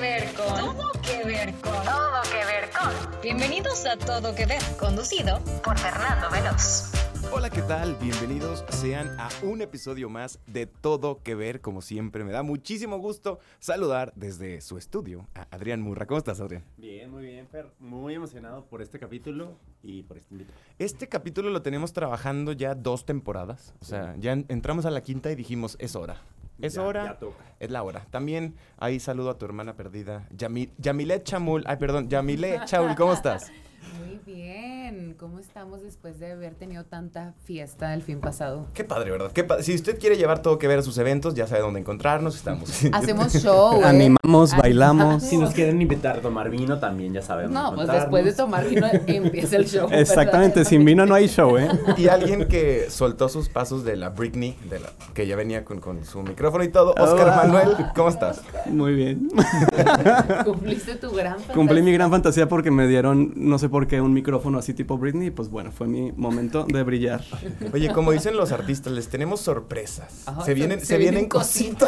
ver con. Todo que ver con. Todo que ver con. Bienvenidos a Todo que ver, conducido por Fernando Veloz. Hola, ¿qué tal? Bienvenidos sean a un episodio más de Todo que ver. Como siempre, me da muchísimo gusto saludar desde su estudio a Adrián Murra. ¿Cómo estás, Adrián? Bien, muy bien, Fer. Muy emocionado por este capítulo y por este invitado. Este capítulo lo tenemos trabajando ya 2 temporadas. O sea, ya entramos a la quinta y dijimos, es hora. Es hora, ya toca. Es la hora. También ahí saludo a tu hermana perdida, Yamile Chamul. Ay, perdón, Yamile Chaul, ¿cómo estás? Muy bien, ¿cómo estamos después de haber tenido tanta fiesta el fin pasado? Qué padre, ¿verdad? Si usted quiere llevar Todo que ver a sus eventos, ya sabe dónde encontrarnos, estamos. Hacemos show, Animamos, bailamos. Si nos quieren invitar a tomar vino, también ya sabemos. No, pues después de tomar vino empieza el show. Exactamente, ¿verdad? Sin vino no hay show, ¿eh? Y alguien que soltó sus pasos de la Britney, que ya venía con su micrófono y todo, Oscar Manuel, ¿cómo estás? Muy bien. Cumpliste tu gran fantasía. Cumplí mi gran fantasía porque me dieron, no sé por qué, un micrófono así tipo Britney, y pues bueno, fue mi momento de brillar. Oye, como dicen los artistas, les tenemos sorpresas. Ajá, se vienen cositas.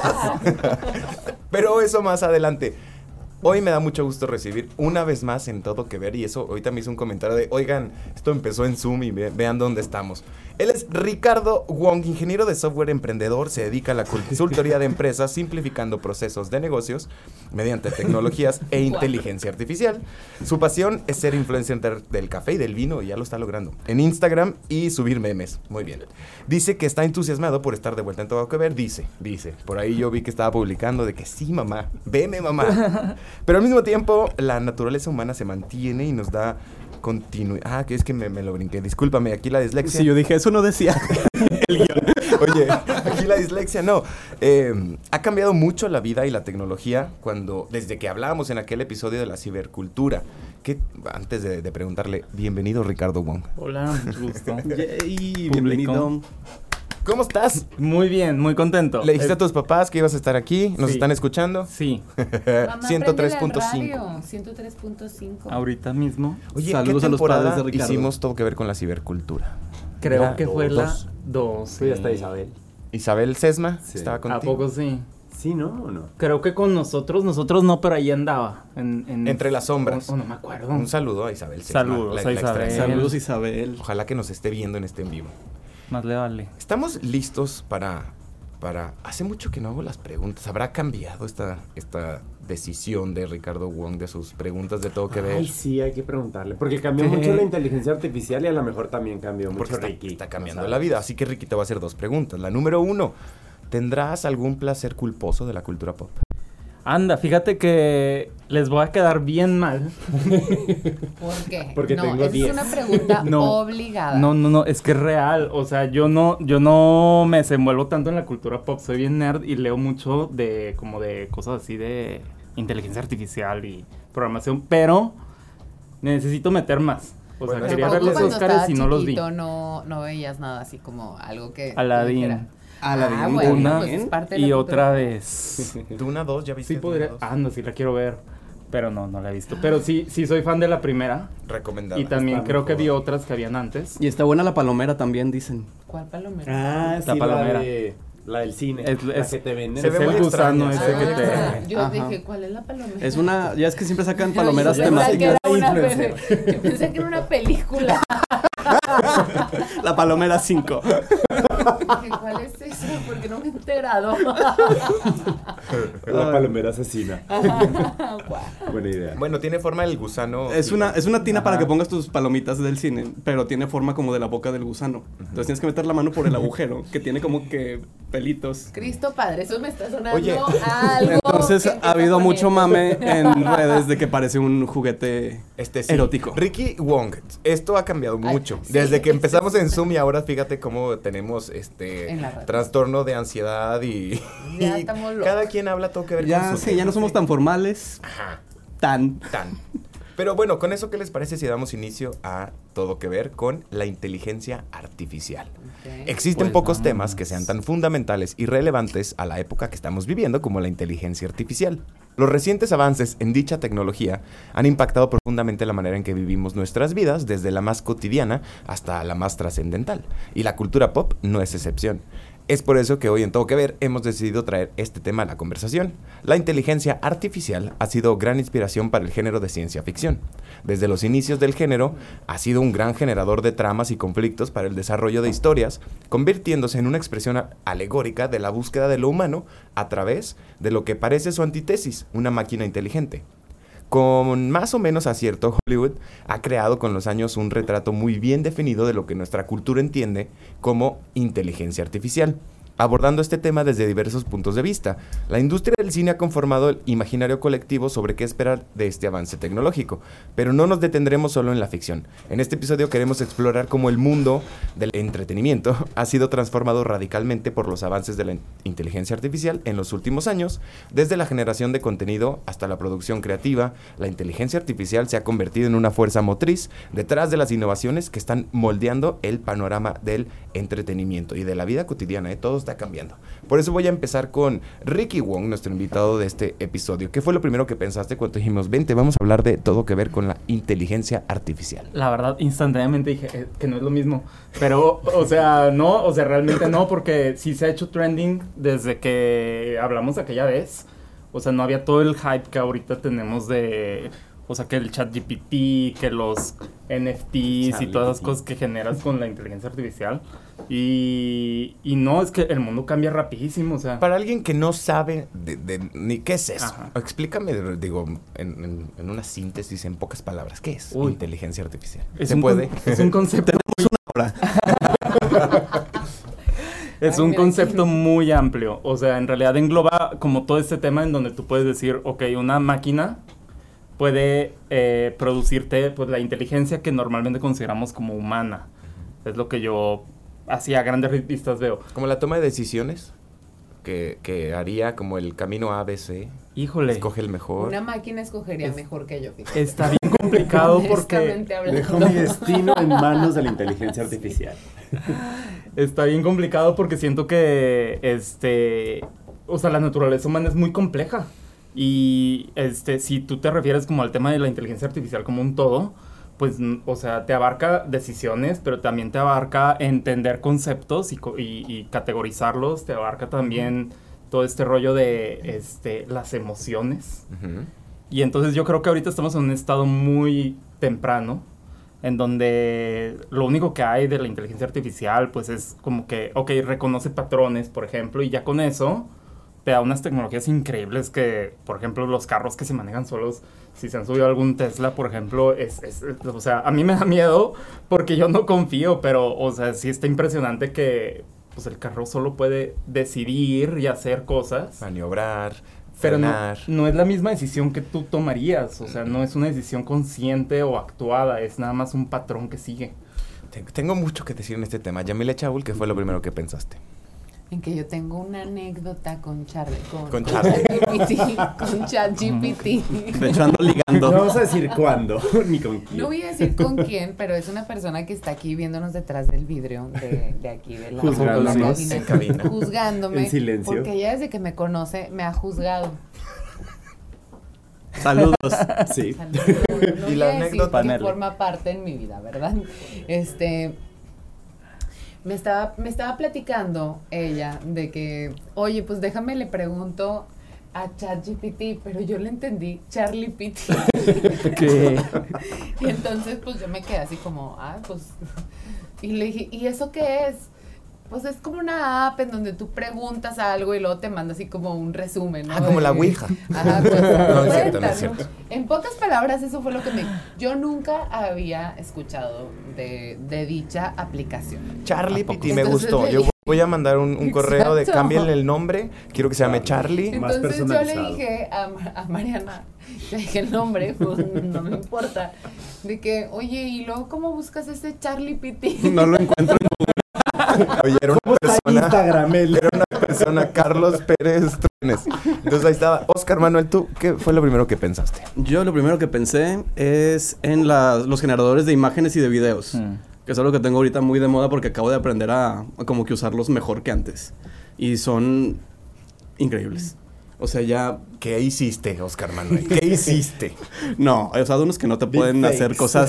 Pero eso más adelante. Hoy me da mucho gusto recibir una vez más en Todo que ver, y eso ahorita me hizo un comentario de, oigan, esto empezó en Zoom y vean dónde estamos. Él es Ricardo Wong, ingeniero de software emprendedor, se dedica a la consultoría de empresas, simplificando procesos de negocios mediante tecnologías e inteligencia artificial. Su pasión es ser influencer del café y del vino, y ya lo está logrando, en Instagram y subir memes. Muy bien. Dice que está entusiasmado por estar de vuelta en Todo que ver, dice. Por ahí yo vi que estaba publicando de que sí, mamá, veme, mamá. Pero al mismo tiempo, la naturaleza humana se mantiene y nos da continuidad. Que es que me lo brinqué. Discúlpame, aquí la dislexia. Sí, yo dije, eso no decía el guión. Oye, aquí la dislexia no. Ha cambiado mucho la vida y la tecnología desde que hablábamos en aquel episodio de la cibercultura. Antes de preguntarle, bienvenido Ricardo Wong. Hola, mucho gusto. Yay, bienvenido. ¿Cómo estás? Muy bien, muy contento. ¿Le dijiste a tus papás que ibas a estar aquí? ¿Nos están escuchando? Sí. 103.5. 103.5. Ahorita mismo. Oye, saludos ¿qué a los padres temporada de Ricardo? hicimos Todo que ver con la cibercultura? Creo que fue la 2. 2. Sí, hasta Isabel. Isabel Sesma estaba ¿A contigo. poco sí? ¿Sí, no o no? Creo que con nosotros no, pero ahí andaba. Entre las sombras. No me acuerdo. Un saludo a Isabel Sesma. Saludos a Isabel. extraña. Saludos, Isabel. Ojalá que nos esté viendo en este en vivo. Más le vale. Estamos listos para... Hace mucho que no hago las preguntas. ¿Habrá cambiado esta decisión de Ricardo Wong de sus preguntas de Todo que ver? Ay, sí, hay que preguntarle. Porque cambió mucho la inteligencia artificial y a lo mejor también cambió mucho Porque Ricky. está cambiando la vida. Así que Ricky te va a hacer 2 preguntas. La número 1, ¿tendrás algún placer culposo de la cultura pop? Anda, fíjate que les voy a quedar bien mal. ¿Por qué? Porque tengo esa 10. es una pregunta obligada. No, es que es real. O sea, yo no me desenvuelvo tanto en la cultura pop. Soy bien nerd y leo mucho de cosas así de inteligencia artificial y programación, pero necesito meter más. O sea, quería ver los Óscares y no los vi. No veías nada así como algo que... Aladdin. Bueno, Una pues es parte de la y cultura. otra vez. Duna 2, ¿ya viste? Sí podría... Duna 2? sí la quiero ver. Pero no la he visto. Pero sí soy fan de la primera. Recomendada. Y también Está creo mejor. que vi otras que habían antes. Y está buena la palomera también, dicen. ¿Cuál palomera? Sí, palomera. La del cine. Es- la es- que te venden. se Es ve el muy gusano extraña, ese que Ah, te... yo Ajá. dije, ¿cuál es la palomera? Es una, ya es que siempre sacan palomeras Yo pensé que temáticas. era yo pensé que era una película. La palomera 5. Dije, ¿cuál es eso? Porque no me he enterado. La palomera asesina. Guau. Buena idea. Bueno, tiene forma el gusano. Es una tina para que pongas tus palomitas del cine, pero tiene forma como de la boca del gusano. Entonces tienes que meter la mano por el agujero, que tiene como que pelitos. Cristo Padre, eso me está sonando Oye, algo. Entonces que ha está habido mucho mame poniendo. en redes de que parece un juguete Sí. erótico. Ricky Wong, esto ha cambiado Ay, mucho. sí, Desde que sí, empezamos sí. en Zoom y ahora fíjate cómo tenemos En la radio. trastorno de ansiedad y Ya y estamos locos. cada quien habla todo que ver Ya, con su sí, ya tema. no somos tan formales, Ajá, tan. tan. Pero bueno, con eso, ¿qué les parece si damos inicio a Todo que ver con la inteligencia artificial? Ok. Existen Pues pocos vamos. temas que sean tan fundamentales y relevantes a la época que estamos viviendo como la inteligencia artificial. Los recientes avances en dicha tecnología han impactado profundamente la manera en que vivimos nuestras vidas, desde la más cotidiana hasta la más trascendental. Y la cultura pop no es excepción. Es por eso que hoy en Todo Que Ver hemos decidido traer este tema a la conversación. La inteligencia artificial ha sido gran inspiración para el género de ciencia ficción. Desde los inicios del género, ha sido un gran generador de tramas y conflictos para el desarrollo de historias, convirtiéndose en una expresión alegórica de la búsqueda de lo humano a través de lo que parece su antítesis, una máquina inteligente. Con más o menos acierto, Hollywood ha creado con los años un retrato muy bien definido de lo que nuestra cultura entiende como inteligencia artificial, abordando este tema desde diversos puntos de vista. La industria del cine ha conformado el imaginario colectivo sobre qué esperar de este avance tecnológico, pero no nos detendremos solo en la ficción. En este episodio queremos explorar cómo el mundo del entretenimiento ha sido transformado radicalmente por los avances de la inteligencia artificial en los últimos años. Desde la generación de contenido hasta la producción creativa, la inteligencia artificial se ha convertido en una fuerza motriz detrás de las innovaciones que están moldeando el panorama del entretenimiento y de la vida cotidiana. Todo está cambiando. Por eso voy a empezar con Ricky Wong, nuestro invitado de este episodio. ¿Qué fue lo primero que pensaste cuando dijimos, vente, vamos a hablar de Todo Que Ver con la inteligencia artificial? La verdad, instantáneamente dije que no es lo mismo. Pero, realmente no, porque sí se ha hecho trending desde que hablamos aquella vez. O sea, no había todo el hype que ahorita tenemos de... O sea, que el ChatGPT, que los NFTs y todas esas cosas que generas con la inteligencia artificial. Y no, es que el mundo cambia rapidísimo, o sea... Para alguien que no sabe ni qué es eso, Ajá. explícame, digo, en una síntesis, en pocas palabras, ¿qué es inteligencia artificial? Es ¿Se un puede? Es un concepto... Es un concepto muy amplio. O sea, en realidad engloba como todo este tema en donde tú puedes decir, ok, una máquina puede producirte pues la inteligencia que normalmente consideramos como humana. Es lo que yo así a grandes vistas veo. Como la toma de decisiones que haría como el camino ABC. Híjole. Escoge el mejor. Una máquina escogería mejor que yo, fíjate. Está bien complicado porque... Honestamente hablando. Dejo mi destino en manos de la inteligencia artificial. Está bien complicado porque siento que o sea, la naturaleza humana es muy compleja. Y si tú te refieres como al tema de la inteligencia artificial como un todo, pues, o sea, te abarca decisiones, pero también te abarca entender conceptos y categorizarlos, te abarca también todo este rollo de las emociones. Uh-huh. Y entonces yo creo que ahorita estamos en un estado muy temprano, en donde lo único que hay de la inteligencia artificial, pues es como que, ok, reconoce patrones, por ejemplo, y ya con eso te da unas tecnologías increíbles que, por ejemplo, los carros que se manejan solos, si se han subido algún Tesla, por ejemplo, o sea, a mí me da miedo porque yo no confío, pero, o sea, sí está impresionante que, pues, el carro solo puede decidir y hacer cosas. Maniobrar, Pero frenar. no es la misma decisión que tú tomarías, o sea, no es una decisión consciente o actuada, es nada más un patrón que sigue. Tengo mucho que decir en este tema. Yamile Chaul, ¿qué fue lo primero que pensaste? En que yo tengo una anécdota con Charlie. Con Charlie. Con ChatGPT. De hecho, ando ligando. No vamos a decir cuándo, ni con quién. No voy a decir con quién, pero es una persona que está aquí viéndonos detrás del vidrio de aquí de la Juzgándonos cabina. en cabina. Juzgándome. En silencio. Porque ella desde que me conoce me ha juzgado. Saludos. Sí. Saludos. No Y voy la a decir anécdota, que Nelly. forma parte en mi vida, ¿verdad? Me estaba platicando ella de que, oye, pues déjame le pregunto a ChatGPT, pero yo le entendí Charlie PT. ¿Qué? Y entonces pues yo me quedé así como, pues, y le dije, ¿y eso qué es? Pues es como una app en donde tú preguntas algo y luego te manda así como un resumen, ¿no? Ah, como la Ouija. Ajá, pues, No, es cierto, no cuenta, es cierto. En pocas palabras, eso fue lo que yo nunca había escuchado de dicha aplicación. Charlie ¿A poco? Piti, me Entonces gustó. le Yo dije- voy a mandar un correo de Exacto. cámbienle el nombre. Quiero que se llame Charlie. Más Entonces yo le personalizado. dije a Mariana, le dije el nombre, pues no me importa, de que, oye, ¿y luego cómo buscas ese Charlie Piti? No lo encuentro en Oye, era una persona, Instagram, era una persona, Carlos Pérez Trunes. Entonces ahí estaba. Oscar Manuel, ¿tú qué fue lo primero que pensaste? Yo lo primero que pensé es en los generadores de imágenes y de videos. Que es algo que tengo ahorita muy de moda porque acabo de aprender a como que usarlos mejor que antes. Y son increíbles. O sea, ya... ¿Qué hiciste, Oscar Manuel? ¿Qué hiciste? No, he usado unos que no te pueden Deepfakes. hacer cosas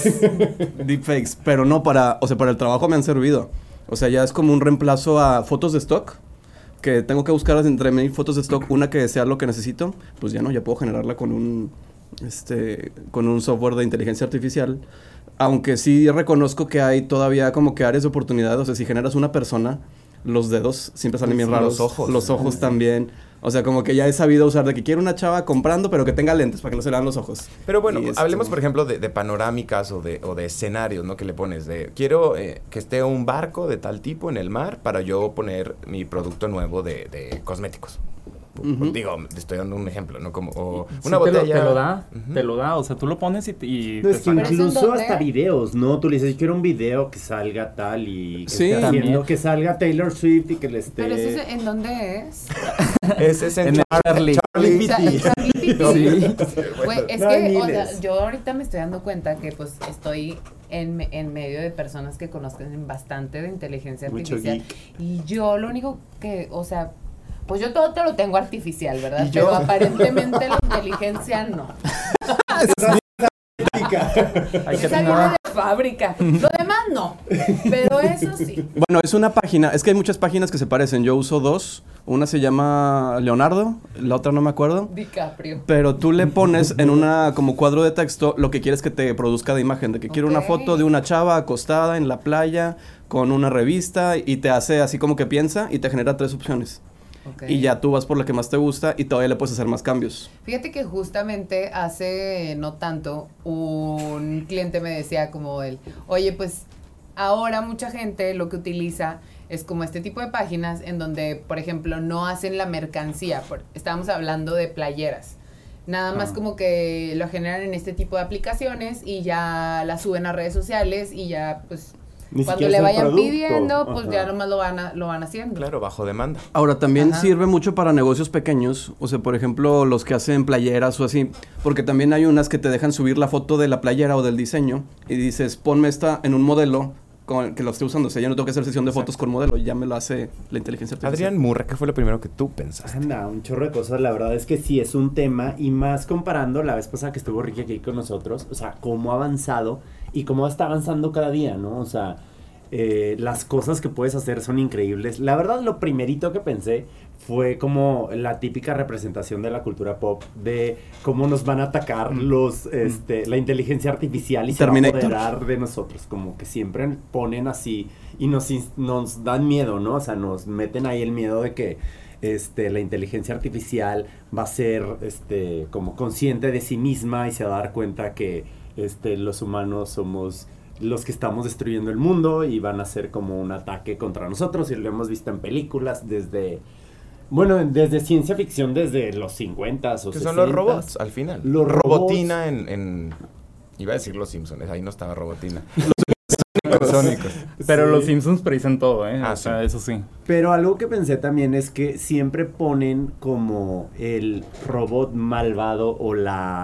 deepfakes. Pero no para... O sea, para el trabajo me han servido. O sea, ya es como un reemplazo a fotos de stock. que tengo que buscar entre mil fotos de stock una que sea lo que necesito, pues ya puedo generarla con un software de inteligencia artificial. Aunque sí reconozco que hay todavía como que áreas de oportunidad. O sea, si generas una persona, los dedos siempre salen bien raros. Los ojos también. O sea, como que ya he sabido usar de que quiero una chava comprando, pero que tenga lentes para que no se le vean los ojos. Pero bueno, hablemos, por ejemplo, de panorámicas o de escenarios, ¿no? Que le pones de, quiero que esté un barco de tal tipo en el mar para yo poner mi producto nuevo de cosméticos. Digo, estoy dando un ejemplo, ¿no? Como una botella. Te lo da, o sea, tú lo pones y no, es que Pero incluso hasta videos, ¿no? Tú le dices, quiero un video que salga tal y que esté haciendo que salga Taylor Swift y que le esté... ¿Pero eso es, en dónde es? Ese es en Charlie. Charlie Charlie PT. Güey, es No, hay que, miles. yo ahorita me estoy dando cuenta que pues estoy en medio de personas que conozcan bastante de inteligencia Mucho artificial. geek. Y yo lo único que, o sea, pues yo todo te lo tengo artificial, ¿verdad? ¿Y yo? Pero aparentemente la inteligencia no. hay que Esa viene de fábrica. Lo demás no. Pero eso sí. Bueno, es una página. Es que hay muchas páginas que se parecen. Yo uso dos. Una se llama Leonardo, la otra no me acuerdo. DiCaprio. Pero tú le pones en una como cuadro de texto lo que quieres que te produzca de imagen. De que quiero una foto de una chava acostada en la playa con una revista y te hace así como que piensa y te genera 3 opciones. Y ya tú vas por la que más te gusta y todavía le puedes hacer más cambios. Fíjate que justamente hace no tanto un cliente me decía como él, oye, pues ahora mucha gente lo que utiliza es como este tipo de páginas en donde, por ejemplo, no hacen la mercancía. Estábamos hablando de playeras. Nada más como que lo generan en este tipo de aplicaciones y ya la suben a redes sociales y ya pues... Ni Cuando siquiera le es el vayan producto. pidiendo, pues Ajá. ya nomás lo van haciendo. Claro, bajo demanda. Ahora, también Ajá. sirve mucho para negocios pequeños. O sea, por ejemplo, los que hacen playeras o así. Porque también hay unas que te dejan subir la foto de la playera o del diseño. Y dices, ponme esta en un modelo que lo esté usando. O sea, ya no tengo que hacer sesión de fotos con modelo. Ya me lo hace la inteligencia artificial. Adrián Murra, ¿qué fue lo primero que tú pensaste? Anda, un chorro de cosas, la verdad es que sí es un tema y más comparando la vez pasada que estuvo Ricky aquí con nosotros, o sea, cómo ha avanzado y cómo está avanzando cada día, ¿no? O sea, las cosas que puedes hacer son increíbles. La verdad, lo primerito que pensé fue como la típica representación de la cultura pop de cómo nos van a atacar la inteligencia artificial y Terminator. se va a apoderar de nosotros, como que siempre ponen así y nos dan miedo, ¿no? O sea, nos meten ahí el miedo de que la inteligencia artificial va a ser como consciente de sí misma y se va a dar cuenta que los humanos somos los que estamos destruyendo el mundo y van a ser como un ataque contra nosotros, y lo hemos visto en películas desde ciencia ficción desde los 50s o 60s. Que son los robots, al final. Los Robotina en... Iba a decir Los Simpsons, ahí no estaba Robotina. Los Sónicos. Pero Sí. los Simpsons predicen todo, ¿eh? Ah, O sea, sí. eso sí. Pero algo que pensé también es que siempre ponen como el robot malvado o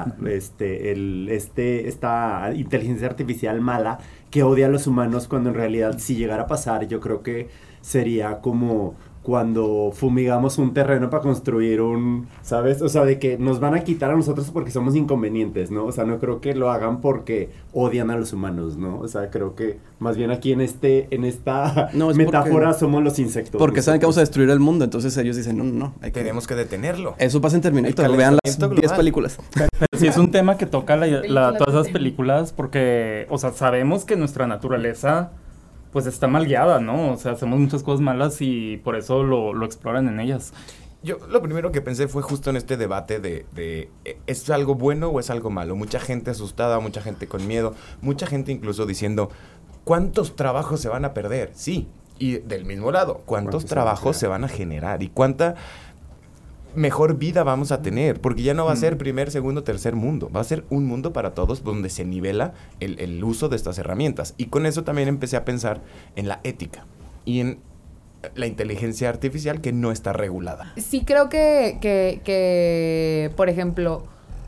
esta inteligencia artificial mala que odia a los humanos, cuando en realidad si llegara a pasar, yo creo que sería como cuando fumigamos un terreno para construir ¿sabes? O sea, de que nos van a quitar a nosotros porque somos inconvenientes, ¿no? O sea, no creo que lo hagan porque odian a los humanos, ¿no? O sea, creo que más bien aquí en esta No, es metáfora porque- somos los insectos. Porque saben que vamos a destruir el mundo. Entonces ellos dicen, no. Tenemos que detenerlo. Eso pasa en Terminator. El Vean las calentamiento 10 global. películas. Pero sí es un tema que toca Películas todas esas de- películas porque, o sea, sabemos que nuestra naturaleza pues está mal guiada, ¿no? O sea, hacemos muchas cosas malas y por eso lo exploran en ellas. Yo lo primero que pensé fue justo en este debate de ¿es algo bueno o es algo malo? Mucha gente asustada, mucha gente con miedo, mucha gente incluso diciendo, ¿cuántos trabajos se van a perder? Sí, y del mismo lado, ¿cuántos trabajos se van a generar? ¿Y cuánta mejor vida vamos a tener? Porque ya no va a ser primer, segundo, tercer mundo. Va a ser un mundo para todos donde se nivela el uso de estas herramientas. Y con eso también empecé a pensar en la ética y en la inteligencia artificial que no está regulada. Sí creo que por ejemplo,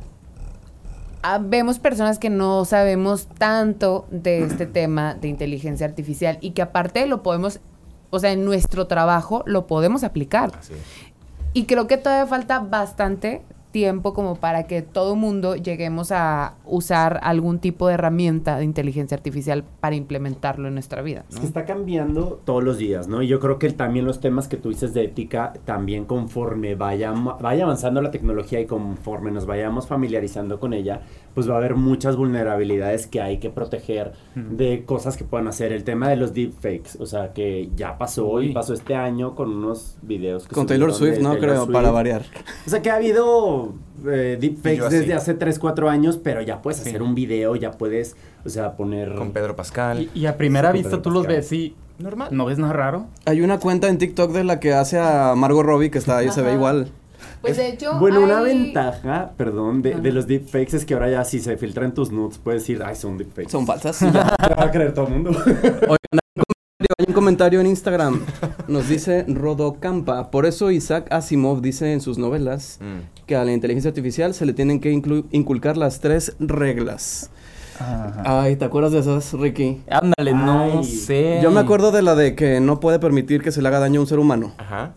vemos personas que no sabemos tanto de este tema de inteligencia artificial y que aparte lo podemos, o sea, en nuestro trabajo lo podemos aplicar. Así es. Y creo que todavía falta bastante tiempo como para que todo mundo lleguemos a usar algún tipo de herramienta de inteligencia artificial para implementarlo en nuestra vida, ¿no? Es que está cambiando todos los días, ¿no? Y yo creo que también los temas que tú dices de ética, también conforme vaya avanzando la tecnología y conforme nos vayamos familiarizando con ella, pues va a haber muchas vulnerabilidades que hay que proteger de cosas que puedan hacer. El tema de los deepfakes, o sea, que ya pasó y pasó este año con unos videos que Con Taylor Swift, ¿no? Creo, para variar. O sea, que ha habido Y yo deepfakes así. desde hace 3, 4 años, pero ya puedes hacer un video, ya puedes, o sea, poner... Con Pedro Pascal. Y a primera Sí, vista Pedro tú los Pascal. ves y Normal. no ves nada raro. Hay una cuenta en TikTok de la que hace a Margot Robbie que está ahí, se ve Ajá. igual. Pues de hecho, Bueno, una hay- ventaja, perdón, de los deepfakes es que ahora ya si se filtran tus nudes puedes decir, ay, son deepfakes. Son falsas. Te va a creer todo el mundo. Hay un comentario en Instagram. Nos dice Rodocampa. Por eso Isaac Asimov dice en sus novelas que a la inteligencia artificial se le tienen que inculcar las 3 reglas. Ay, ¿te acuerdas de esas, Ricky? Ándale, no Ay. sé. Yo me acuerdo de la de que no puede permitir que se le haga daño a un ser humano. Ajá.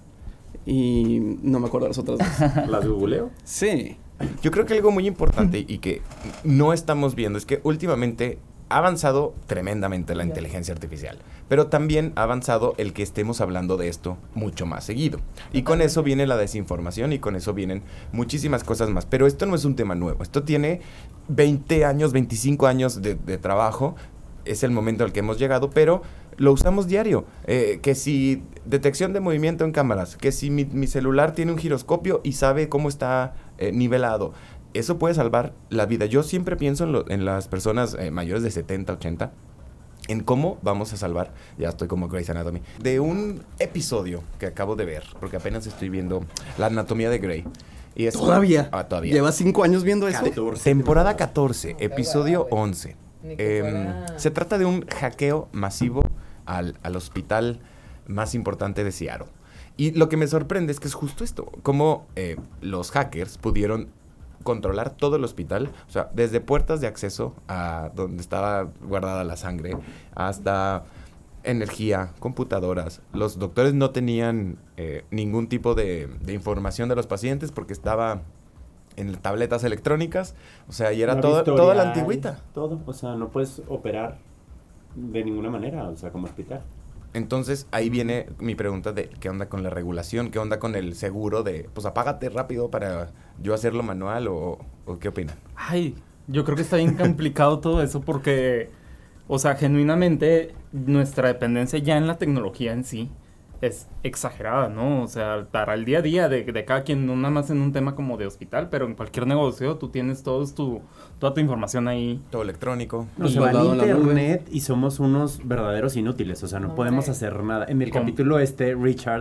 Y no me acuerdo de las otras dos. ¿Las googleo? Sí. Yo creo que algo muy importante y que no estamos viendo es que últimamente ha avanzado tremendamente la inteligencia artificial, pero también ha avanzado el que estemos hablando de esto mucho más seguido. Y con eso viene la desinformación y con eso vienen muchísimas cosas más. Pero esto no es un tema nuevo. Esto tiene 20 años, 25 años de trabajo. Es el momento al que hemos llegado, pero lo usamos diario. Que si detección de movimiento en cámaras, que si mi celular tiene un giroscopio y sabe cómo está nivelado. Eso puede salvar la vida. Yo siempre pienso en las personas mayores de 70, 80, en cómo vamos a salvar, ya estoy como Grey's Anatomy, de un episodio que acabo de ver, porque apenas estoy viendo La Anatomía de Grey. Y es ¿Todavía? Todavía. ¿Llevas 5 años viendo eso? Temporada 14, episodio 11. Ni que fuera- Se trata de un hackeo masivo al hospital más importante de Seattle. Y lo que me sorprende es que es justo esto, cómo los hackers pudieron controlar todo el hospital, o sea, desde puertas de acceso a donde estaba guardada la sangre, hasta energía, computadoras. Los doctores no tenían ningún tipo de información de los pacientes porque estaba en tabletas electrónicas, o sea, y era No toda había la historial, antigüita. Todo, o sea, no puedes operar de ninguna manera, o sea, como hospital. Entonces, ahí viene mi pregunta de qué onda con la regulación, qué onda con el seguro de, pues apágate rápido para yo hacerlo manual o qué opinan. Ay, yo creo que está bien complicado todo eso porque, o sea, genuinamente nuestra dependencia ya en la tecnología en sí es exagerada, ¿no? O sea, para el día a día de cada quien, no nada más en un tema como de hospital, pero en cualquier negocio tú tienes toda tu información ahí. Todo electrónico. Nos Y va guardado al en la nube. internet y somos unos verdaderos inútiles, o sea, no podemos hacer nada. En el ¿Cómo? capítulo Richard,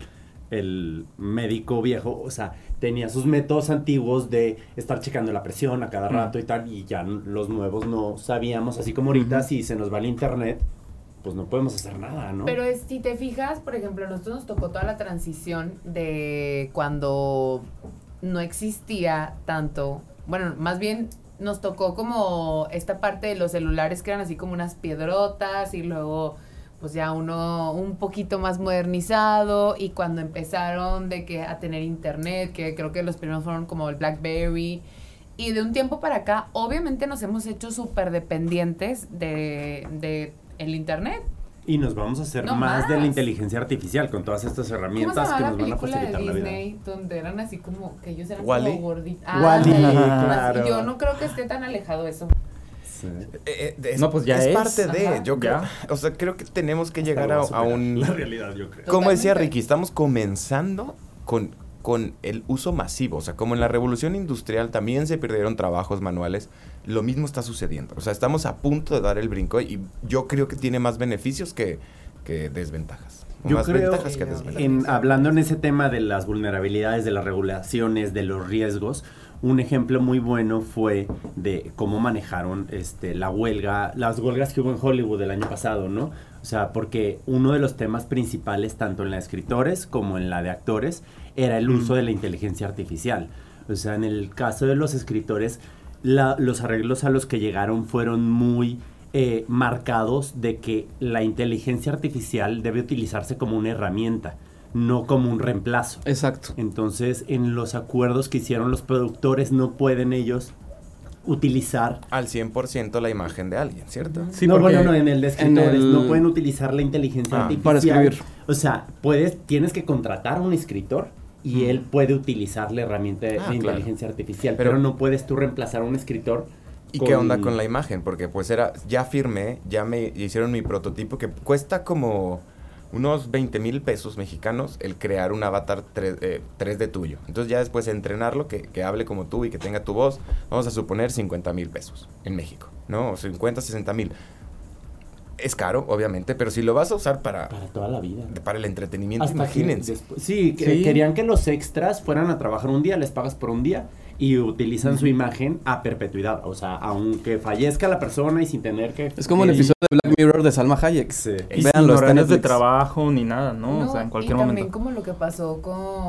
el médico viejo, o sea, tenía sus métodos antiguos de estar checando la presión a cada rato y tal, y ya los nuevos no sabíamos, así como ahorita si se nos va el internet, pues no podemos hacer nada, ¿no? Pero si te fijas, por ejemplo, a nosotros nos tocó toda la transición de cuando no existía tanto, bueno, más bien nos tocó como esta parte de los celulares que eran así como unas piedrotas y luego pues ya uno un poquito más modernizado y cuando empezaron de que a tener internet, que creo que los primeros fueron como el BlackBerry. Y de un tiempo para acá, obviamente nos hemos hecho súper dependientes de el internet. Y nos vamos a hacer No más de la más. inteligencia artificial con todas estas ¿Cómo se herramientas llamaba que la nos van a película de facilitar la vida. Disney donde eran así como que ellos eran Wall-E. como gorditos? Wall-E, ándale. claro. Yo no creo que esté tan alejado eso. Sí. No, pues ya es. parte de, Ajá. yo creo, Ya. o sea, creo que tenemos que Hasta llegar lo va a superar un... la realidad, yo creo. Como decía Totalmente. Ricky, estamos comenzando con el uso masivo. O sea, como en la revolución industrial también se perdieron trabajos manuales, lo mismo está sucediendo. O sea, estamos a punto de dar el brinco y yo creo que tiene más beneficios que desventajas. O Yo más creo, ventajas que desventajas. hablando en ese tema de las vulnerabilidades, de las regulaciones, de los riesgos, un ejemplo muy bueno fue de cómo manejaron las huelgas que hubo en Hollywood el año pasado, ¿no? O sea, porque uno de los temas principales, tanto en la de escritores como en la de actores, era el uso de la inteligencia artificial. O sea, en el caso de los escritores, los arreglos a los que llegaron fueron muy marcados de que la inteligencia artificial debe utilizarse como una herramienta, no como un reemplazo. Exacto. Entonces, en los acuerdos que hicieron los productores, no pueden ellos utilizar... Al 100% la imagen de alguien, ¿cierto? Sí, no, porque bueno, no, en el de escritores en el- no pueden utilizar la inteligencia artificial. para escribir. O sea, tienes que contratar a un escritor y él puede utilizar la herramienta de claro. inteligencia artificial, Pero- pero no puedes tú reemplazar a un escritor. ¿Y qué onda con la imagen? Porque pues ya firmé, ya me hicieron mi prototipo que cuesta como unos 20,000 pesos mexicanos el crear un avatar 3D tuyo. Entonces ya después de entrenarlo, que hable como tú y que tenga tu voz, vamos a suponer 50,000 pesos en México, ¿no? O 50, 60,000. Es caro, obviamente, pero si lo vas a usar para toda la vida. el entretenimiento, Hasta que imagínense. después- sí, Sí. querían que los extras fueran a trabajar un día, les pagas por un día y utilizan su imagen a perpetuidad. O sea, aunque fallezca la persona y sin tener que... Es como el episodio de Black Mirror de Salma Hayek. Sí. y sin Véanlo, está en horarios de Netflix. trabajo ni nada, ¿no? O sea, en cualquier y también momento. como lo que pasó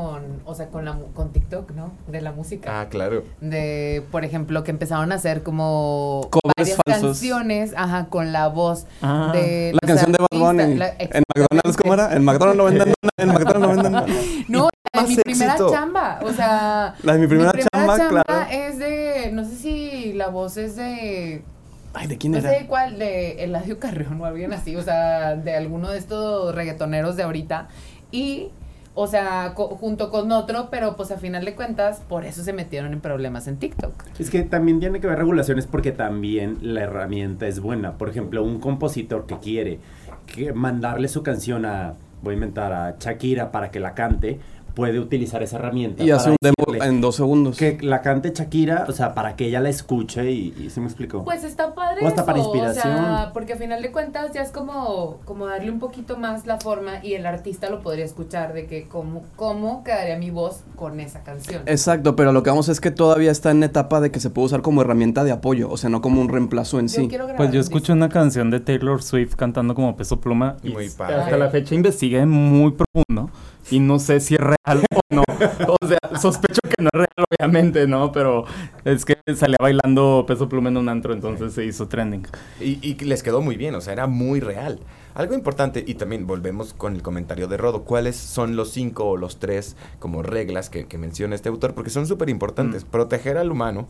con TikTok, ¿no? De la música. Ah, claro. De, por ejemplo, que empezaron a hacer como Covers varias falsos. canciones, con la voz Ah. de La los canción de Bad Bunny. artistas, En McDonald's, ¿cómo era? En McDonald's no venden nada. En McDonald's no venden nada. No, la de más mi primera éxito. chamba, o sea... La de mi primera chamba, claro. es de, no sé si la voz es de... Ay, ¿de quién No era? sé cuál, de Eladio Carrión o alguien así, o sea, de alguno de estos reggaetoneros de ahorita. Y, o sea, junto con otro, pero pues a final de cuentas, por eso se metieron en problemas en TikTok. Es que también tiene que haber regulaciones porque también la herramienta es buena. Por ejemplo, un compositor que quiere mandarle su canción voy a inventar, a Shakira para que la cante, puede utilizar esa herramienta. Y hace para un demo decirle en 2 segundos. que la cante Shakira, o sea, para que ella la escuche y ¿se me explicó? Pues está padre O hasta para eso, inspiración. o sea, porque a final de cuentas ya es como darle un poquito más la forma y el artista lo podría escuchar de que cómo quedaría mi voz con esa canción. Exacto, pero lo que vamos es que todavía está en etapa de que se puede usar como herramienta de apoyo, o sea, no como un reemplazo en Yo sí. quiero grabar Pues yo un escuché una canción de Taylor Swift cantando como Peso Pluma y Muy padre. hasta la fecha investigué muy profundo y no sé si es real o no. O sea, sospecho que no es real, obviamente, ¿no? Pero es que salía bailando Peso Pluma en un antro, entonces se hizo trending. Y les quedó muy bien, o sea, era muy real. Algo importante, y también volvemos con el comentario de Rodo, ¿cuáles son los 5 o los 3 como reglas que menciona este autor? Porque son súper importantes. Proteger al humano,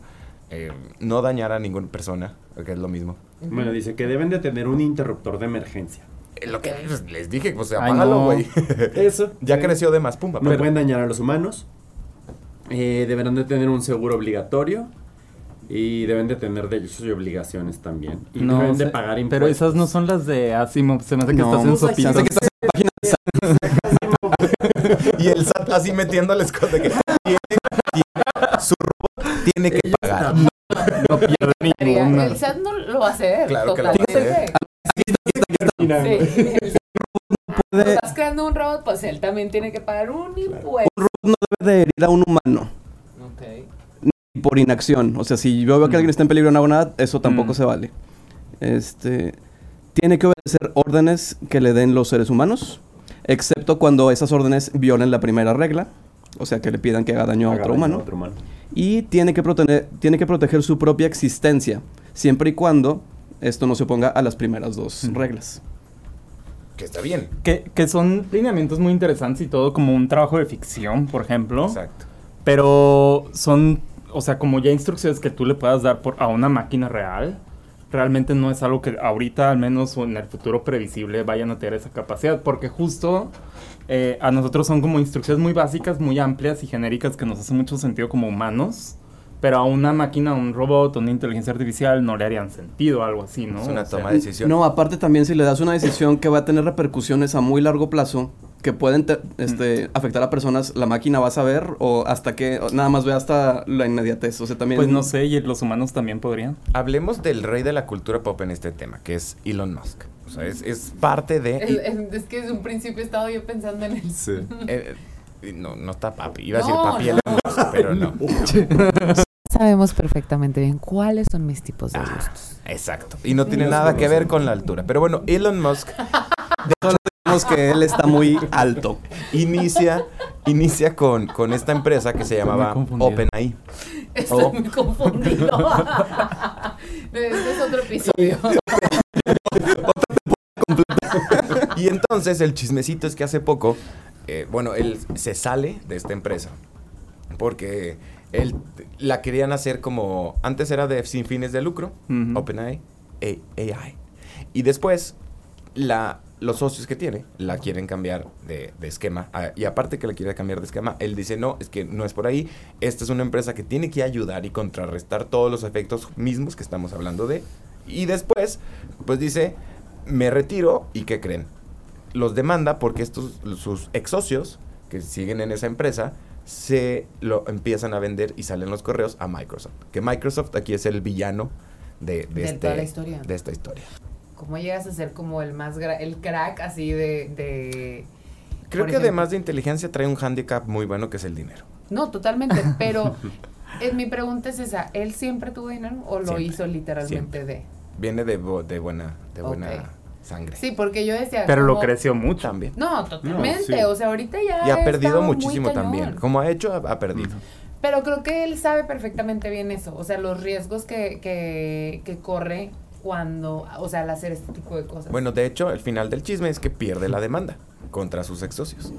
no dañar a ninguna persona, que es lo mismo. Bueno, dice que deben de tener un interruptor de emergencia. Lo que les dije, pues Ay, apágalo, no. güey. Eso. Ya sí. creció de más, pumba. No pero- pueden dañar a los humanos. Deberán de tener un seguro obligatorio. Y deben de tener derechos y obligaciones también. Y deben de sé, pagar impuestos. pero esas no son las de Asimov, se me hace que No, estás en se me Sopitas. hace que estás en la página de Y el SAT así metiéndoles cosas de que su robot tiene que pagar. No pierde ninguna. El SAT no lo va a hacer. Claro que lo va a totalmente. Sí. puede- Estás creando un robot, pues él también tiene que pagar un impuesto. un robot no debe de herir a un humano Ok. por inacción. O sea, si yo veo que alguien está en peligro y no hago nada, eso tampoco se vale. Tiene que obedecer órdenes que le den los seres humanos, excepto cuando esas órdenes violen la primera regla, o sea, que le pidan que haga daño a Haga otro daño humano. a otro humano. Y tiene que proteger su propia existencia, siempre y cuando esto no se oponga a las primeras 2 reglas. Que está bien. Que son lineamientos muy interesantes y todo, como un trabajo de ficción, por ejemplo. Exacto. Pero son, o sea, como ya instrucciones que tú le puedas dar a una máquina real, realmente no es algo que ahorita, al menos o en el futuro previsible, vayan a tener esa capacidad. Porque justo a nosotros son como instrucciones muy básicas, muy amplias y genéricas que nos hacen mucho sentido como humanos. Pero a una máquina, a un robot, a una inteligencia artificial no le harían sentido, algo así, ¿no? Es una O sea, toma de decisión. No, aparte también si le das una decisión que va a tener repercusiones a muy largo plazo, que pueden afectar a personas, la máquina va a saber o hasta que nada más ve hasta la inmediatez. O sea, también... Pues no sé, y los humanos también podrían. Hablemos del rey de la cultura pop en este tema, que es Elon Musk. O sea, es parte de... Es que desde un principio he estado yo pensando en él. Sí. No está papi. Iba a decir No, papi no. Elon Musk, pero no. Sabemos perfectamente bien cuáles son mis tipos de gustos. Exacto. Y no tiene nada que ver con la altura. Pero bueno, Elon Musk Solo sabemos que él está muy alto. inicia con esta empresa que se llamaba muy confundido. OpenAI. Estoy muy confundido. Este es otro episodio. Y entonces el chismecito es que hace poco, bueno, él se sale de esta empresa porque él la querían hacer como, antes era de sin fines de lucro, OpenAI, AI. Y después los socios que tiene la quieren cambiar de esquema. Y aparte que la quiere cambiar de esquema, él dice, no, es que no es por ahí. Esta es una empresa que tiene que ayudar y contrarrestar todos los efectos mismos que estamos hablando de. Y después, pues dice, me retiro. ¿Y qué creen? Los demanda porque sus ex socios que siguen en esa empresa se lo empiezan a vender y salen los correos a Microsoft. Que Microsoft aquí es el villano de toda la historia. De esta historia. ¿Cómo llegas a ser como el crack así de Creo que además de inteligencia trae un hándicap muy bueno que es el dinero. No, totalmente, pero mi pregunta es esa, ¿él siempre tuvo dinero o lo Siempre, hizo literalmente siempre. Viene de buena sangre. Sí, porque yo decía... Pero lo creció mucho. También. No, totalmente, No, sí. O sea, ahorita ya Y ha perdido estado muy muchísimo cañón. también. Como ha hecho, ha perdido. Pero creo que él sabe perfectamente bien eso, o sea, los riesgos que corre cuando, o sea, al hacer este tipo de cosas. Bueno, de hecho, el final del chisme es que pierde la demanda contra sus ex socios.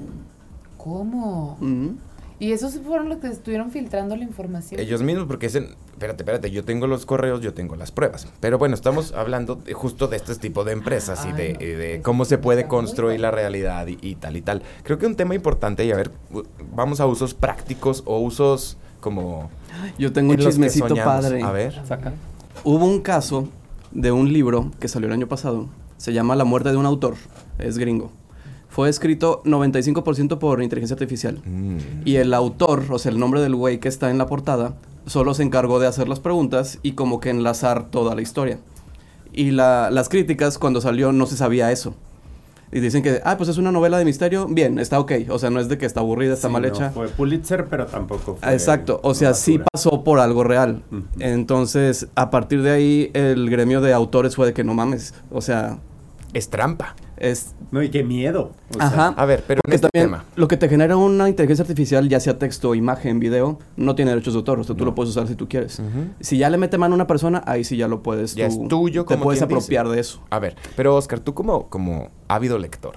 ¿Cómo? Y esos fueron los que estuvieron filtrando la información. Ellos mismos, porque espérate, yo tengo los correos, yo tengo las pruebas. Pero bueno, estamos hablando justo de este tipo de empresas y de cómo se puede construir la realidad y tal y tal. Creo que un tema importante, y a ver, vamos a usos prácticos o usos como... Yo tengo un en los que chismecito soñamos. padre. A ver. Saca. Hubo un caso de un libro que salió el año pasado. Se llama La muerte de un autor. Es gringo. Fue escrito 95% por inteligencia artificial. Y el autor, o sea, el nombre del güey que está en la portada, solo se encargó de hacer las preguntas y como que enlazar toda la historia. Y las críticas, cuando salió, no se sabía eso. Y dicen que, pues es una novela de misterio. Bien, está ok. O sea, no es de que está aburrida, está mal hecha. No fue Pulitzer, pero tampoco fue... Exacto. O sea, sí pasó por algo real. Entonces, a partir de ahí, el gremio de autores fue de que no mames. O sea... Es trampa. No, y qué miedo. O Ajá. sea, A ver, pero en Porque este también tema. lo que te genera una inteligencia artificial, ya sea texto, imagen, video, no tiene derechos de autor. O sea, tú lo puedes usar si tú quieres. Si ya le mete mano a una persona, ahí sí ya lo puedes. Ya es tuyo, te como puedes quien dice. apropiar de eso. A ver, pero Oscar, tú como ávido lector,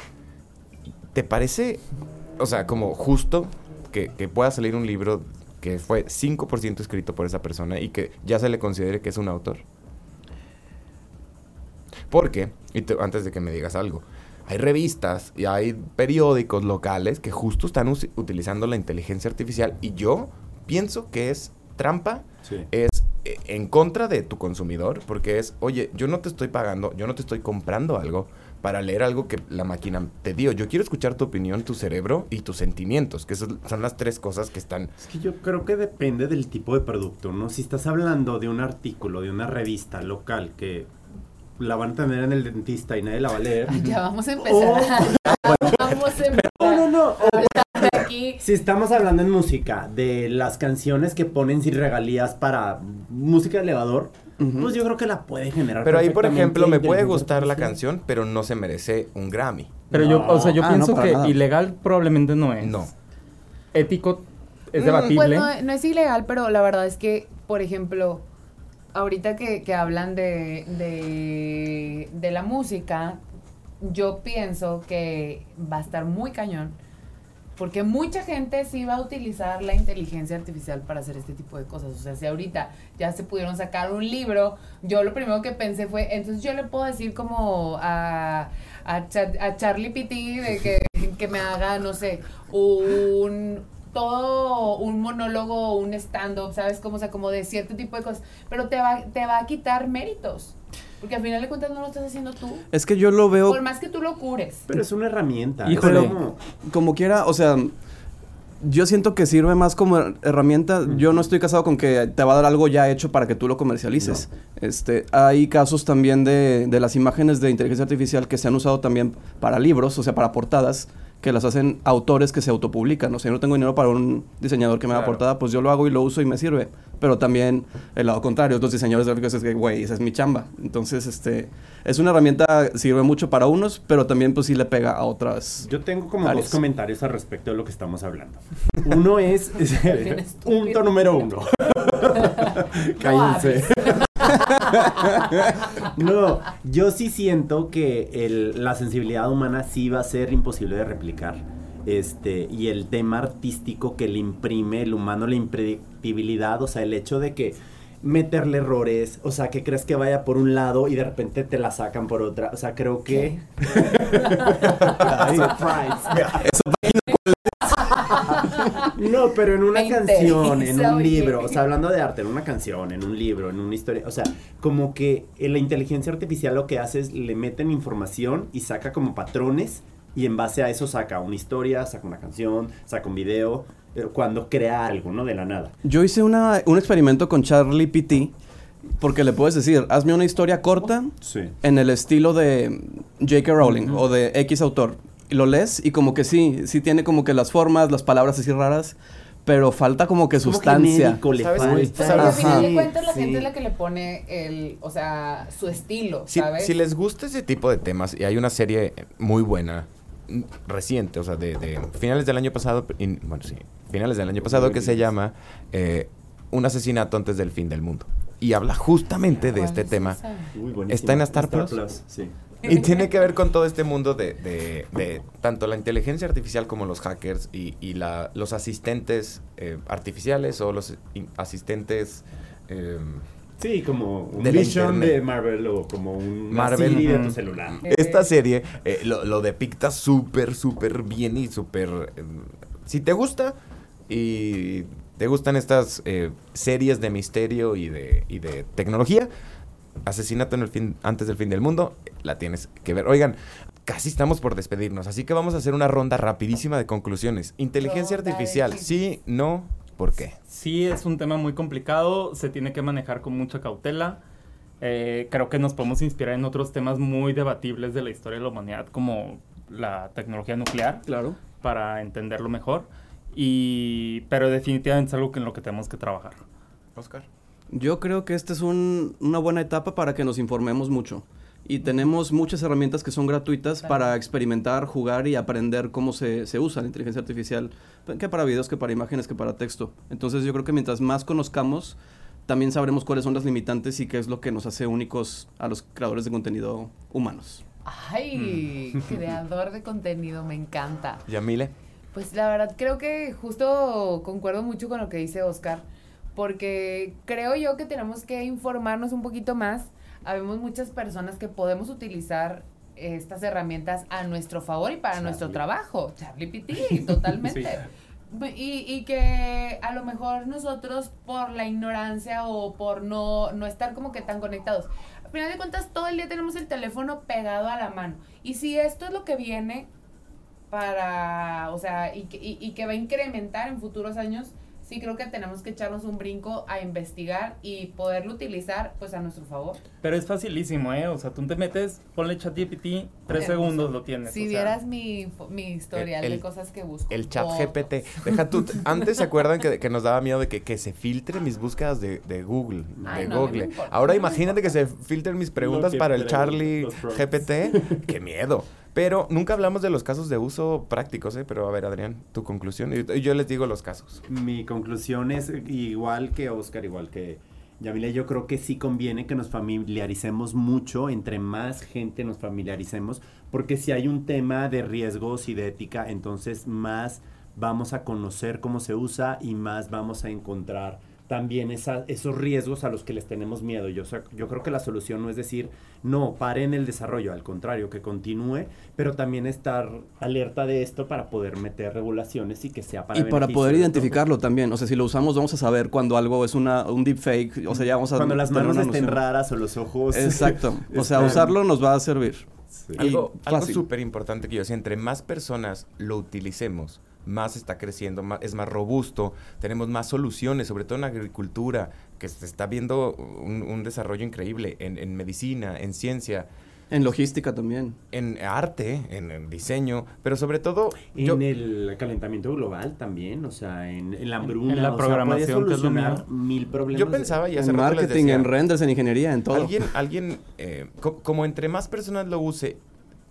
¿te parece, o sea, como justo que pueda salir un libro que fue 5% escrito por esa persona y que ya se le considere que es un autor? Porque, antes de que me digas algo, hay revistas y hay periódicos locales que justo están utilizando la inteligencia artificial y yo pienso que es trampa, es en contra de tu consumidor, porque es, oye, yo no te estoy pagando, yo no te estoy comprando algo para leer algo que la máquina te dio. Yo quiero escuchar tu opinión, tu cerebro y tus sentimientos, que son las tres cosas que están... Es que yo creo que depende del tipo de producto, ¿no? Si estás hablando de un artículo, de una revista local que la van a tener en el dentista y nadie la va a leer. Ya vamos a empezar. Vamos a empezar. No. Aquí. Si estamos hablando en música, de las canciones que ponen sin regalías para música de elevador, pues yo creo que la puede generar. Pero ahí, por ejemplo, me puede inteligencia gustar la artificial. canción, pero no se merece un Grammy. Pero yo pienso no, para que nada. ilegal probablemente no es. No. Ético es debatible. Pues no es ilegal, pero la verdad es que, por ejemplo, ahorita que hablan de la música, yo pienso que va a estar muy cañón, porque mucha gente sí va a utilizar la inteligencia artificial para hacer este tipo de cosas. O sea, si ahorita ya se pudieron sacar un libro, yo lo primero que pensé fue, entonces yo le puedo decir como a Charlie PT de que me haga, no sé, todo un monólogo, un stand-up, ¿sabes? Como, o sea, como de cierto tipo de cosas. Pero te va a quitar méritos. Porque al final de cuentas no lo estás haciendo tú. Es que yo lo veo... Por más que tú lo cures. Pero es una herramienta. Híjole, Es como quiera, o sea, yo siento que sirve más como herramienta. Yo no estoy casado con que te va a dar algo ya hecho para que tú lo comercialices. No. Hay casos también de las imágenes de inteligencia artificial que se han usado también para libros, o sea, para portadas, que las hacen autores que se autopublican. O sea, yo no tengo dinero para un diseñador que me haga portada, pues yo lo hago y lo uso y me sirve. Pero también el lado contrario, los diseñadores gráficos es que, güey, esa es mi chamba. Entonces, es una herramienta, sirve mucho para unos, pero también pues sí le pega a otras. Yo tengo como áreas. 2 comentarios al respecto de lo que estamos hablando. Uno es punto número 1. Cállense. No, yo sí siento que la sensibilidad humana sí va a ser imposible de replicar. Y el tema artístico que le imprime el humano, la impredictibilidad, o sea, el hecho de que meterle errores, o sea, que crees que vaya por un lado y de repente te la sacan por otra, o sea, creo que... Surprise. No, pero en una Me canción, en interesa, un oye. libro, o sea, hablando de arte, en una canción, en un libro, en una historia, o sea, como que la inteligencia artificial lo que hace es le meten información y saca como patrones y en base a eso saca una historia, saca una canción, saca un video, cuando crea algo, ¿no? De la nada. Yo hice un experimento con ChatGPT porque le puedes decir, hazme una historia corta Sí. en el estilo de J.K. Rowling o de X autor. Y lo lees y como que sí tiene como que las formas, las palabras así raras, pero falta como que sustancia. Como genérico, le ¿Sabes? falta. ¿Sabes? Al final de Ajá. cuentas, la Sí. gente es la que le pone o sea, su estilo, Si, ¿sabes? si les gusta ese tipo de temas, y hay una serie muy buena, reciente, o sea, de finales del año pasado, finales del año pasado, que se llama Un asesinato antes del fin del mundo. Y habla justamente de ¿Cuál este es tema. esa? Uy, buenísimo. ¿Está en Star Plus? Sí. Y tiene que ver con todo este mundo de tanto la inteligencia artificial como los hackers y los asistentes artificiales o los asistentes... Sí, como un De la Vision internet. de Marvel o como un Marvel. Siri de tu Ujú. celular. Esta serie lo depicta súper bien y súper... si te gusta y te gustan estas series de misterio y de tecnología, Asesinato antes del fin del mundo, la tienes que ver. Oigan, casi estamos por despedirnos, así que vamos a hacer una ronda rapidísima de conclusiones. Inteligencia Ronda de artificial, chismes. sí, no, ¿por qué? Sí, es un tema muy complicado, se tiene que manejar con mucha cautela. Creo que nos podemos inspirar en otros temas muy debatibles de la historia de la humanidad, como la tecnología nuclear, Claro. para entenderlo mejor. Pero definitivamente es algo en lo que tenemos que trabajar. Oscar. Yo creo que esta es una buena etapa para que nos informemos mucho. Y tenemos muchas herramientas que son gratuitas para experimentar, jugar y aprender cómo se usa la inteligencia artificial, que para videos, que para imágenes, que para texto. Entonces yo creo que mientras más conozcamos, también sabremos cuáles son las limitantes y qué es lo que nos hace únicos a los creadores de contenido humanos. Ay, creador de contenido, me encanta. Yamile. Pues la verdad creo que justo concuerdo mucho con lo que dice Oscar, porque creo yo que tenemos que informarnos un poquito más. Habemos muchas personas que podemos utilizar estas herramientas a nuestro favor y para nuestro trabajo. ChatGPT, totalmente. Sí. Y que a lo mejor nosotros por la ignorancia o por no estar como que tan conectados, al final de cuentas todo el día tenemos el teléfono pegado a la mano. Y si esto es lo que viene para, o sea, y que va a incrementar en futuros años, sí creo que tenemos que echarnos un brinco a investigar y poderlo utilizar pues a nuestro favor. Pero es facilísimo, ¿eh? O sea, tú te metes, ponle ChatGPT, 3 segundos lo tienes. Si o sea. vieras mi historial El- de cosas que busco. El chat Oh. GPT. Deja tú. Antes se acuerdan que nos daba miedo de que se filtren mis búsquedas de Google. Ay, de no, no me Google. importa, Ahora no me imagínate que se filtren mis preguntas que para el pregunto, Charlie los prompts. GPT. ¡Qué miedo! Pero nunca hablamos de los casos de uso prácticos, ¿eh? Pero a ver, Adrián, tu conclusión. Y yo les digo los casos. Mi conclusión es igual que Oscar, igual que Yamile, yo creo que sí conviene que nos familiaricemos mucho, entre más gente nos familiaricemos, porque si hay un tema de riesgos y de ética, entonces más vamos a conocer cómo se usa y más vamos a encontrar también esos riesgos a los que les tenemos miedo. Yo creo que la solución no es decir, no, paren el desarrollo, al contrario, que continúe, pero también estar alerta de esto para poder meter regulaciones y que sea para Y para beneficio poder de identificarlo también. O sea, si lo usamos, vamos a saber cuando algo es un deepfake. O sea, ya vamos a cuando las tener manos una estén noción. raras o los ojos. Exacto. O sea, están- usarlo nos va a servir. Sí. Y Algo fácil. súper importante que yo decía, entre más personas lo utilicemos, más está creciendo, es más robusto, tenemos más soluciones, sobre todo en agricultura, que se está viendo un desarrollo increíble en medicina, en ciencia, En logística también. en arte, en diseño, pero sobre todo... En el calentamiento global también, o sea, en la hambruna. En la o sea, programación, puede que es lo solucionar mío. 1000 problemas. Yo pensaba y hace En rato les marketing, decía, en renders, en ingeniería, en todo. alguien como entre más personas lo use,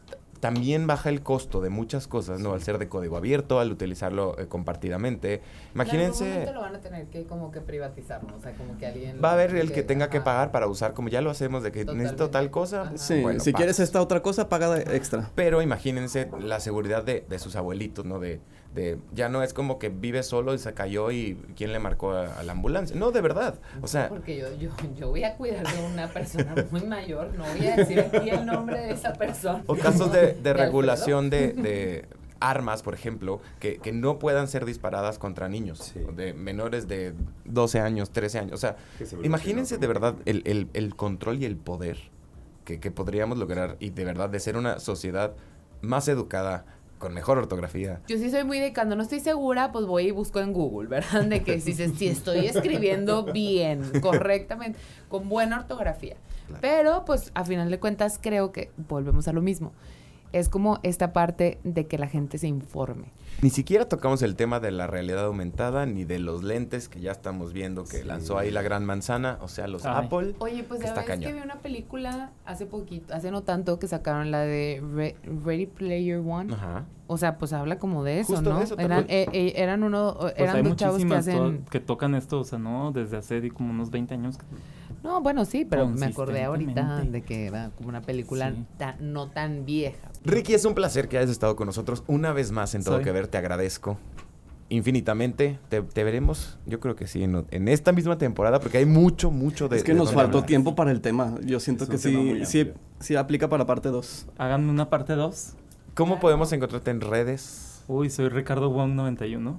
también baja el costo de muchas cosas, ¿no? Al ser de código abierto, al utilizarlo compartidamente. Imagínense... En algún momento lo van a tener que como que privatizar, ¿no? O sea, como que alguien... Va a haber el que tenga que pagar para usar, como ya lo hacemos, de que Totalmente. necesito tal cosa. Ajá. Sí, bueno, si pagas. quieres esta otra cosa, paga extra. Pero imagínense la seguridad de sus abuelitos, ¿no? De ya no es como que vive solo y se cayó y quién le marcó a la ambulancia. No, de verdad. O sea, Porque yo voy a cuidar de una persona muy mayor, no voy a decir aquí el nombre de esa persona. o casos de Alfredo. regulación de armas, por ejemplo, que no puedan ser disparadas contra niños, Sí. de menores de 12 años, 13 años. O sea, Que se imagínense de evoluciona verdad el control y el poder que podríamos lograr y de verdad de ser una sociedad más educada, con mejor ortografía. Yo sí soy muy de cuando no estoy segura, pues voy y busco en Google, ¿verdad? De que si estoy escribiendo bien, correctamente, con buena ortografía. Claro. Pero, pues, a final de cuentas, creo que volvemos a lo mismo. Es como esta parte de que la gente se informe. Ni siquiera tocamos el tema de la realidad aumentada ni de los lentes que ya estamos viendo que Sí. lanzó ahí la gran manzana, o sea, los Ay. Apple. Oye, pues que ya está ves cañón. que vi una película hace poquito, hace no tanto, que sacaron la de Ready Player One. Ajá. O sea, pues habla como de eso, Justo ¿no? de eso, tal eran cual. eran Pues eran hay dos chavos que muchísimas hacen... que tocan esto, o sea, ¿no? Desde hace como unos 20 años. No, bueno, sí, pero me acordé ahorita Consistentemente. de que era como una película Sí. no tan vieja. Ricky, es un placer que hayas estado con nosotros una vez más en Todo Soy. Que Ver. Te agradezco infinitamente. Te veremos, yo creo que sí, en esta misma temporada, porque hay mucho de... Es que de nos dónde faltó hablar. tiempo para el tema. Yo siento Es que un tema muy sí amplio. aplica para parte 2. Háganme una parte 2. ¿Cómo podemos encontrarte en redes? Uy, soy Ricardo Wong 91.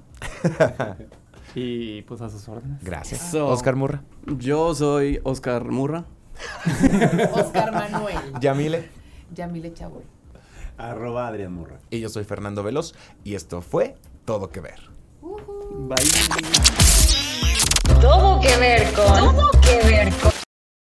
Y pues a sus órdenes. Gracias. So- Oscar Murra. Yo soy Oscar Murra. Oscar Manuel. Yamile. Yamile Chaboy. @Adrián Murra. Y yo soy Fernando Veloz. Y esto fue Todo Que Ver. Bye. Todo que ver con. Todo que ver con.